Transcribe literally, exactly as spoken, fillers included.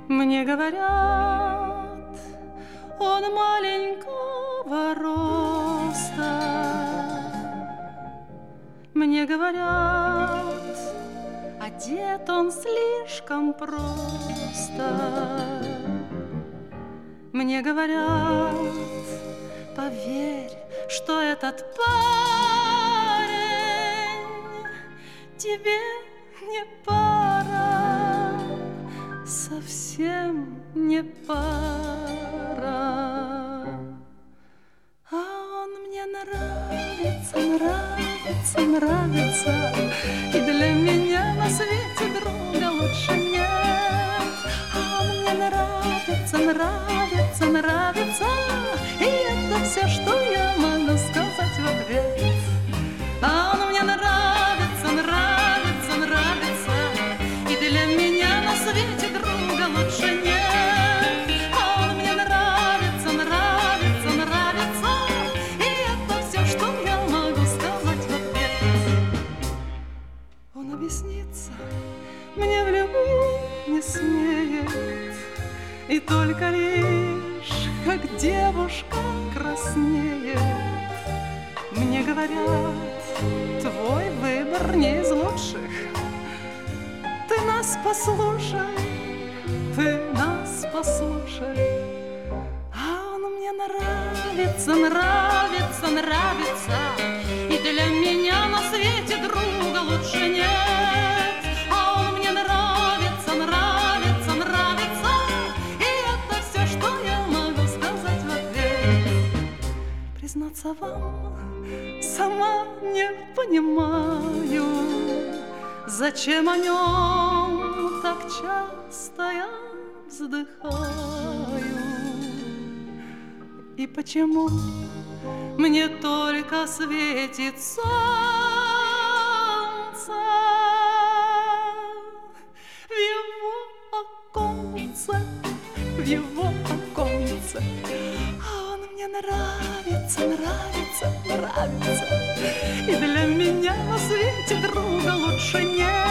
Мне говорят, он маленького роста. Мне говорят, одет он слишком просто. Мне говорят, поверь, что этот парень тебе не пара, совсем не пара. А он мне нравится, нравится, нравится, и для меня на свете друга лучше нет. А он мне нравится, нравится, нравится, и это все, что я могу сказать в ответ. А он мне нравится, нравится, нравится, и для меня на свете друга лучше нет. А он мне нравится, нравится, нравится, и это все, что я могу сказать в ответ. Он объяснится мне в любви не смеет, и только лишь, как девушка краснеет. Мне говорят, твой выбор не из лучших. Ты нас послушай, ты нас послушай. А он мне нравится, нравится, нравится, и для меня на свете друга лучше нет. А он мне нравится, нравится, нравится, и это все, что я могу сказать в ответ. Признаться вам, сама не понимаю, зачем о нем так часто я вздыхаю, и почему мне только светит солнце в его оконце, в его оконце. А он мне нравится, нравится, нравится, и для меня на свете друга лучше нет.